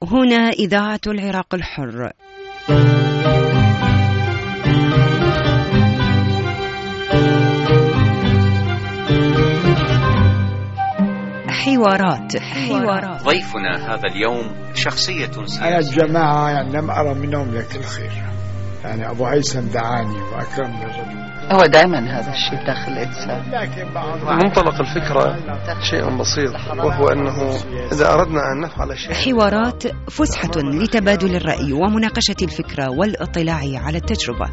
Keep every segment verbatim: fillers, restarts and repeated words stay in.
هنا إذاعة العراق الحر. حوارات. حوارات. ضيفنا هذا اليوم شخصية سياسية. أنا الجماعة يعني لم أرى منهم لك الخير، يعني أبو هيثم دعاني وأكرم الرجل. هو دائما هذا الشيء داخل الإنسان. منطلق الفكرة شيء بسيط، وهو أنه إذا أردنا أن نفعل شيء. حوارات فسحة لتبادل الرأي ومناقشة الفكرة والاطلاع على التجربة.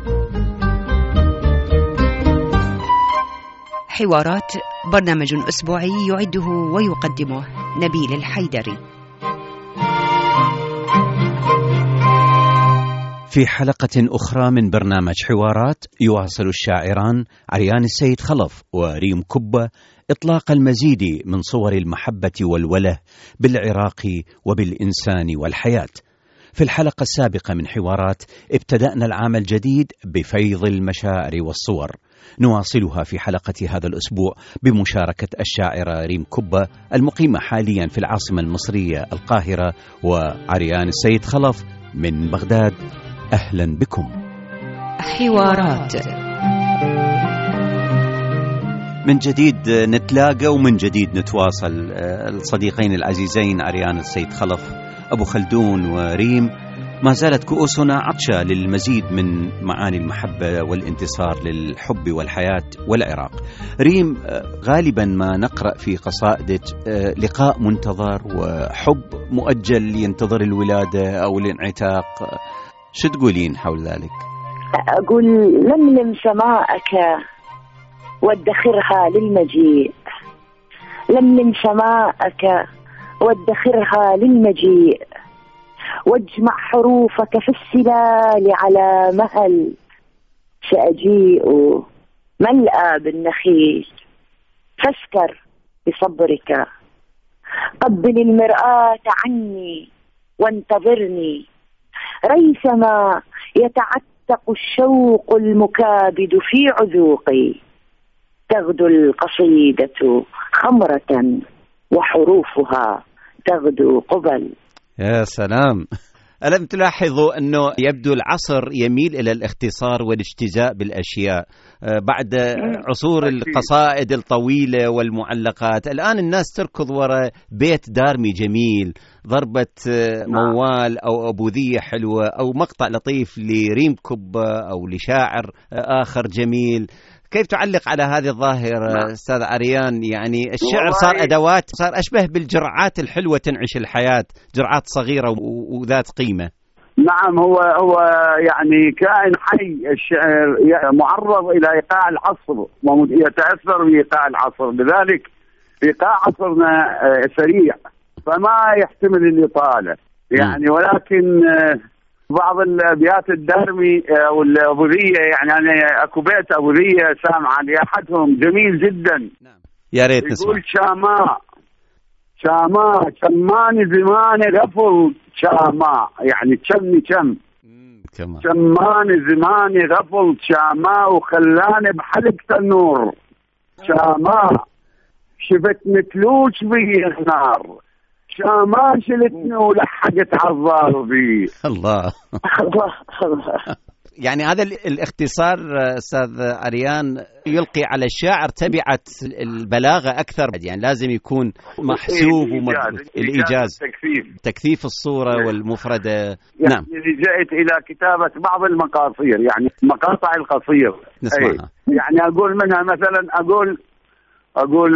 حوارات برنامج أسبوعي يعده ويقدمه نبيل الحيدري. في حلقة أخرى من برنامج حوارات يواصل الشاعران عريان السيد خلف وريم كبة إطلاق المزيد من صور المحبة والوله بالعراق وبالإنسان والحياة. في الحلقة السابقة من حوارات ابتدأنا العام الجديد بفيض المشاعر والصور، نواصلها في حلقة هذا الأسبوع بمشاركة الشاعرة ريم كبة المقيمة حاليا في العاصمة المصرية القاهرة، وعريان السيد خلف من بغداد. أهلا بكم. حوارات. من جديد نتلاقى ومن جديد نتواصل. الصديقين العزيزين عريان السيد خلف أبو خلدون وريم، ما زالت كؤوسنا عطشة للمزيد من معاني المحبة والانتصار للحب والحياة والعراق. ريم، غالبا ما نقرأ في قصائدك لقاء منتظر وحب مؤجل ينتظر الولادة أو الانعتاق، شو تقولين حول ذلك؟ أقول لملم سماءك وادخرها للمجيء، لملم سماءك وادخرها للمجيء، واجمع حروفك في السلال على مهل، سأجيء ملأى بالنخيل، فاسكر بصبرك، قبل المرآة عني وانتظرني، ريثما يتعتق الشوق المكابد في عذوقي، تغدو القصيدة خمرة وحروفها تغدو قبل. يا سلام. ألم تلاحظوا أنه يبدو العصر يميل إلى الاختصار والاجتزاء بالأشياء بعد عصور القصائد الطويلة والمعلقات؟ الآن الناس تركض وراء بيت دارمي جميل، ضربة موال أو أبوذية حلوة أو مقطع لطيف لريم كبة أو لشاعر آخر جميل. كيف تعلق على هذه الظاهرة أستاذ عريان؟ يعني الشعر صار أدوات، صار أشبه بالجرعات الحلوة تنعش الحياة، جرعات صغيرة وذات قيمة. نعم، هو هو يعني كائن حي. الشعر معرض إلى إيقاع العصر ويتأثر بإيقاع العصر، لذلك إيقاع عصرنا سريع فما يحتمل الإطالة يعني. ولكن بعض الأبيات الدارمي أو الأبوذية، يعني أنا أكو بيت أبوذية سامع لأحدهم جميل جدا. يا ريت نسمع. يقول شاماء شاماء شماني زمان غفل شاماء، يعني تشمني تشم شماني زماني غفل شاماء، وخلاني بحلق تنور شاماء، شفت متلوش بي النار شاماء، شلتني ولحقت عالظهر بي. الله الله الله. يعني هذا الاختصار أستاذ عريان يلقي على الشاعر تبعة البلاغة أكثر، يعني لازم يكون محسوب ومضبوط. الإيجاز، تكثيف تكثيف الصورة يعني والمفردة. يعني نعم. لجأت إلى كتابة بعض المقاصير، يعني مقاطع القصير نسمعها. يعني أقول منها مثلا، أقول أقول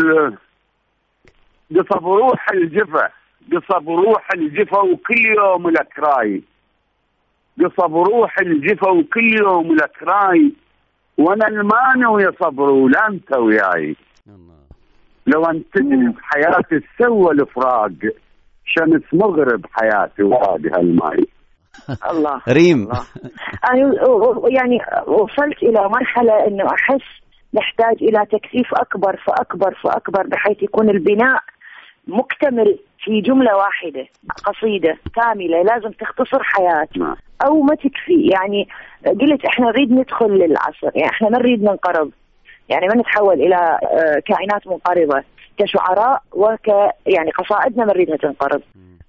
قصب روح الجفا، قصب روح الجفا وكل يوم لك راي، قصب روح الجفا وكل يوم لك راي، وانا المانع ويا صبر ولا انت وياي، لو انت تدري حياتي سوى الافراق، شمس مغرب حياتي وادي هالماي. الله. ريم، الله. يعني وصلت الى مرحله انه احس نحتاج الى تكثيف اكبر فاكبر فاكبر، بحيث يكون البناء مكتمل في جملة واحدة، قصيدة كاملة لازم تختصر حياتنا أو ما تكفي. يعني قلت إحنا نريد ندخل للعصر، يعني إحنا ما نريد ننقرض، يعني ما نتحول إلى كائنات منقرضة كشعراء، وك يعني قصائدنا ما نريدها تنقرض.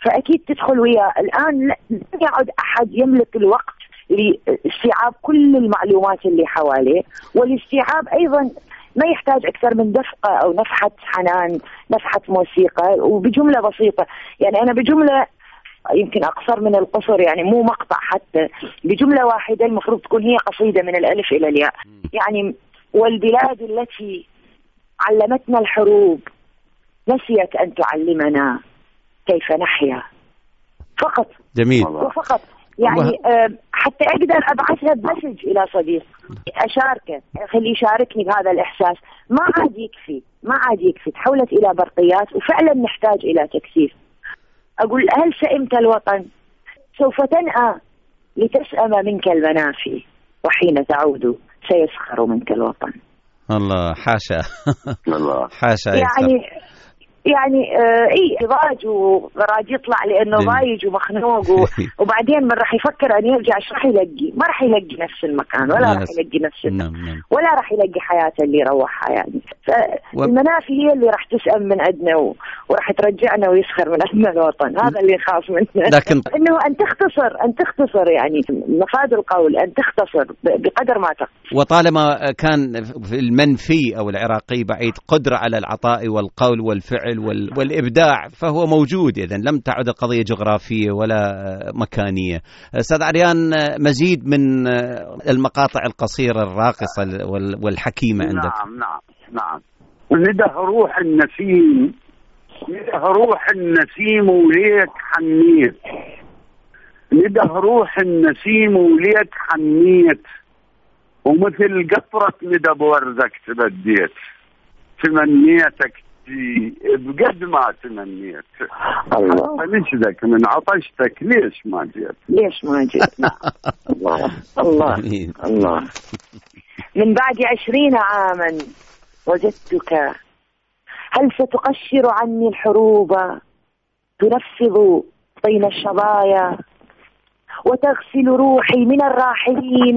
فأكيد تدخل وياه. الآن لم يعد أحد يملك الوقت لاستيعاب كل المعلومات اللي حواليه، والاستيعاب أيضا ما يحتاج أكثر من دفقة أو نفحة حنان، نفحة موسيقى وبجملة بسيطة. يعني أنا بجملة يمكن أقصر من القصر، يعني مو مقطع حتى، بجملة واحدة المفروض تكون هي قصيدة من الألف إلى الياء. يعني والبلاد التي علمتنا الحروب نسيت أن تعلمنا كيف نحيا. فقط. جميل. وفقط يعني أه حتى أقدر أبعثها بمسج إلى صديق أشاركه، خليه يشاركني بهذا الإحساس. ما عاد يكفي، ما عاد يكفي، تحولت إلى برقيات وفعلا نحتاج إلى تكثيف. أقول هل سئمت الوطن؟ سوف تنأى لتسأم منك المنافي، وحين تعود سيسخر منك الوطن. الله حاشا. الله حاشا. يعني يعني آه اي ضاج وراج يطلع لانه ضايج ومخنوق و... وبعدين من راح يفكر ان يرجع ايش راح يلقي؟ ما راح يلقي نفس المكان ولا راح يلقي نفس نعم نعم. ولا راح يلقي حياته اللي روحها. يعني فالمنافي هي اللي راح تسأم من عندنا و... وراح ترجعنا ويسخر من عندنا الوطن. هذا اللي يخاف منه. لكن انه ان تختصر ان تختصر يعني مفاد القول ان تختصر بقدر ما تختصر. وطالما كان في المنفي او العراقي بعيد قدرة على العطاء والقول والفعل والإبداع فهو موجود. إذن لم تعد قضية جغرافية ولا مكانية. أستاذ عريان، مزيد من المقاطع القصيرة الراقصة والحكيمة عندك. نعم نعم نعم. نده روح النسيم، نده روح النسيم وليك حنيت، نده روح النسيم وليك حنيت، ومثل قطرة ندى بوردك تبديت، تمنيتك بقد ما تمنيت. الله نشدك من عطشتك ليش ما جيت؟ ليش ما جيت؟ الله الله الله. من بعد عشرين عاما وجدتك، هل ستقشر عني الحروب، تنفض طين الشظايا، وتغسل روحي من الراحلين،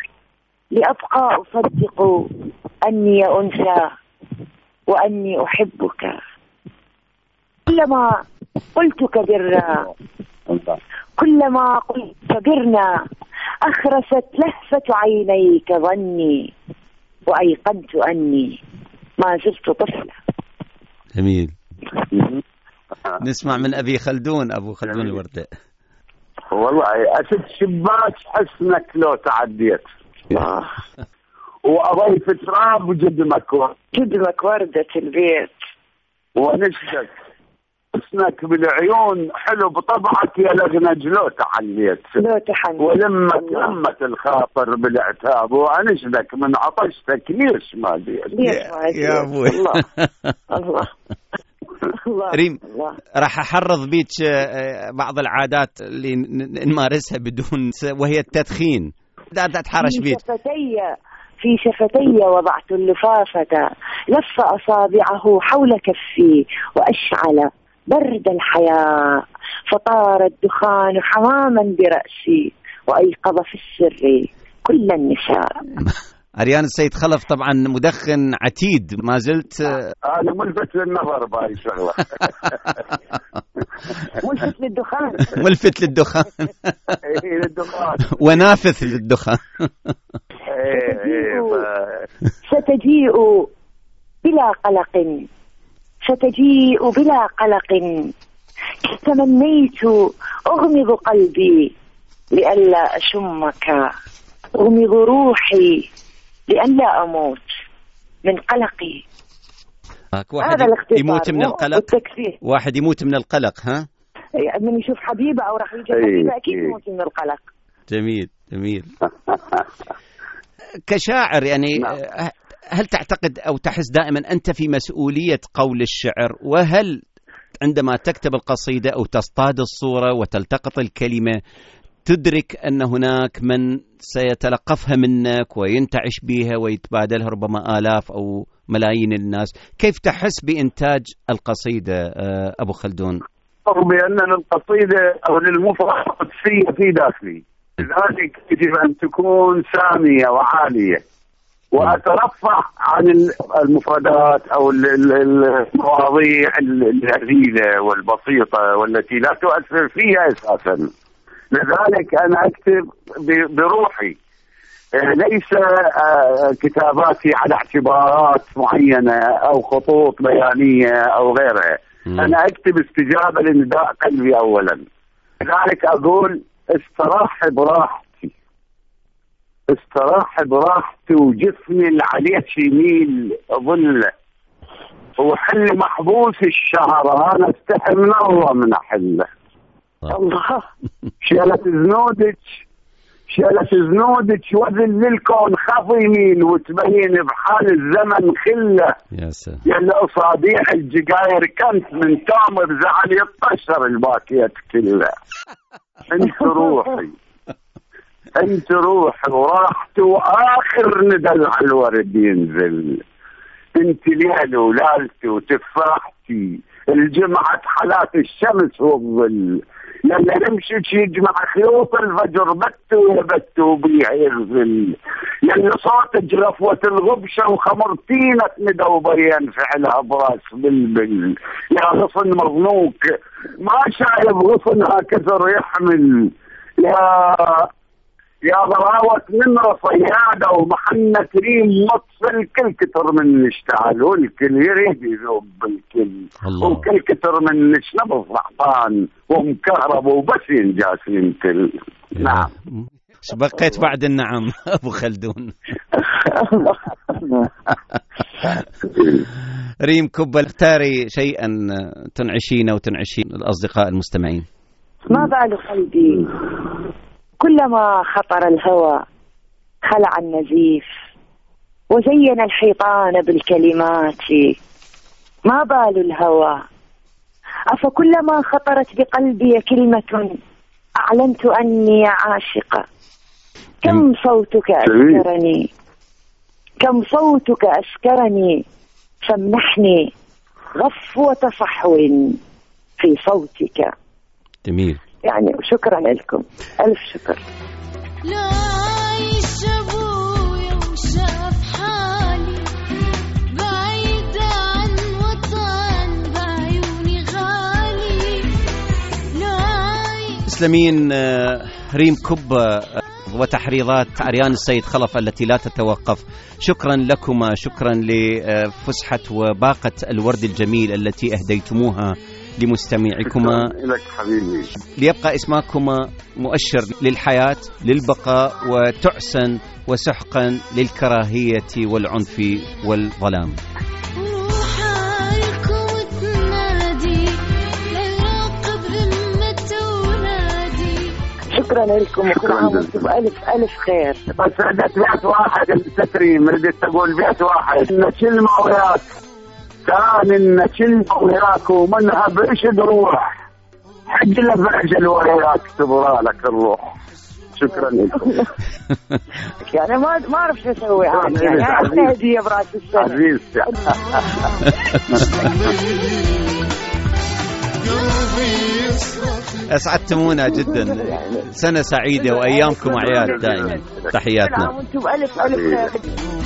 لأبقى أصدق أني أنثى وأني أحبك. كلما قلت كبرنا، كلما قلت كبرنا، أخرست لهفة عينيك ظني، وأيقنت أني ما زلت طفلة. جميل. نسمع من أبي خلدون، أبو خلدون الوردة. والله أشد شباك حسنك لو تعديت، وأضيف تراب وجدمك ورد، جدمك وردة البيت، ونشدك حسنك بالعيون، حلو بطبعك يا لغنج لو تعليت، لو تحنيت، ولمك لمة الخاطر بالعتاب، وأنشدك من عطشتك ليش ما جيت؟ ليش ما جيت؟ يا أبوي. الله الله الله. ريم، راح أحرض بيك بعض العادات اللي نمارسها بدون، وهي التدخين. لا تتحرش بيك. في شفتي وضعت اللفافة، لف أصابعه حول كفي وأشعل برد الحياة، فطار الدخان حماما برأسي، وأيقظ في السر كل النساء. عريان السيد خلف طبعا مدخن عتيد ما زلت. أنا ملفت للنظر بهاي الشغلة. ملفت للدخان. ملفت للدخان. للدخان. ونافث للدخان. ستجيء بلا قلق، ستجيء بلا قلق، تمنيت أغمض قلبي لئلا أشمك، أغمض روحي لئلا أموت من قلقي. واحد يموت من القلق. واحد يموت من القلق. ها يعني من يشوف حبيبه أو راح يجي حبيبه أكيد يموت من القلق. جميل جميل. كشاعر يعني هل تعتقد أو تحس دائما أنت في مسؤولية قول الشعر؟ وهل عندما تكتب القصيدة أو تصطاد الصورة وتلتقط الكلمة تدرك أن هناك من سيتلقفها منك وينتعش بها ويتبادلها ربما آلاف أو ملايين الناس؟ كيف تحس بإنتاج القصيدة أبو خلدون؟ بأن القصيدة أو للمفرد قدسية في داخلي، لذلك يجب أن تكون سامية وعالية. وأترفع عن المفردات أو المواضيع الهزيلة والبسيطة والتي لا تؤثر فيها أساسا. لذلك أنا أكتب بروحي، ليس كتاباتي على اعتبارات معينة أو خطوط بيانية أو غيرها. أنا أكتب استجابة لنداء قلبي أولا. لذلك أقول استراح براحتي، استراح براحتي وجسمي اللي عليه يميل ظله، وحل محبوس الشهر أنا استحي من الله من أحله. الله شالت زنودك شالت زنودك وذل الكون خف يمين وتبين بحال الزمن خله. يا سلام يلا أصابيع الجقاير كنت من تامر زعل يطشر الباكيات كلها. انت روحي انت روحي وراحتي واخر ندى على الورد ينزل. انت ليلي ولالتي وتفاحتي الجمعة حالات الشمس والظل. لما نمشي يجمع خيوط الفجر بت ويبت وبيع يغزل. لما صوت جرفوة الغبشة وخمرتينة ندى وبين فعلها براس بلبل. يا غصن مغنوك ما شايف غصنها كسر يحمل. يا يا ضراوة نمرة صيادة ومحنة كريم نصف الكل كتر من نشتعل والكل يريد يذوب بالكل وكل كتر من نشنب الضعفان ومكهرب وبس ينجاس ينتل. نعم بقيت بعد النعم أبو خلدون. ريم كبة، اختاري شيئا تنعشين وتنعشين الأصدقاء المستمعين. ما بال قلبي كلما خطر الهوى خلع النزيف وزين الحيطان بالكلمات. ما بال الهوى أفكلما خطرت بقلبي كلمة أعلنت أني عاشقة. كم صوتك أسكرني كم صوتك أسكرني فامنحني غفوة صحو في صوتك. جميل يعني شكرا لكم، ألف شكر. لا عايش أبويا وشاف حالي بعيد عن وطن بعيوني غالي. لا عايش. تسلمين ريم كبة وتحريضات عريان السيد خلف التي لا تتوقف. شكرا لكما، شكرا لفسحة وباقة الورد الجميل التي أهديتموها لمستمعكما. لك حبيبي. ليبقى اسمكما مؤشر للحياة للبقاء وتحسن وسحقا للكراهية والعنف والظلام. شكرا لكم وكل عام وانتم بألف ألف خير. بس ردت بيت واحد التكريم، ردت تقول بيت واحد نشل ما وياك كان نشل ما وياك ومنها برشد روح حج لفعجل وياك تبرى لك الروح. شكرا لكم. يعني ما ما أعرف شو أسوي عادي يعني هدية برأس السنة. عزيزتي أسعدتمونا جدا. سنة سعيدة وأيامكم أعياد دائما. تحياتنا. وانتم بألف ألف خير.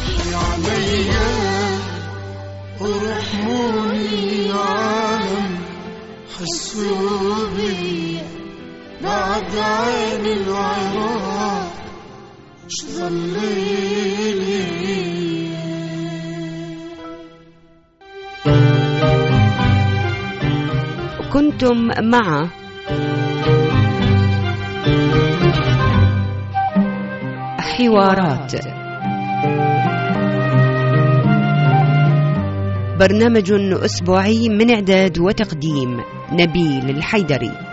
ورحموني العالم حسوا بي بعد عين العراق شظليلي. كنتم مع حوارات، برنامج أسبوعي من إعداد وتقديم نبيل الحيدري.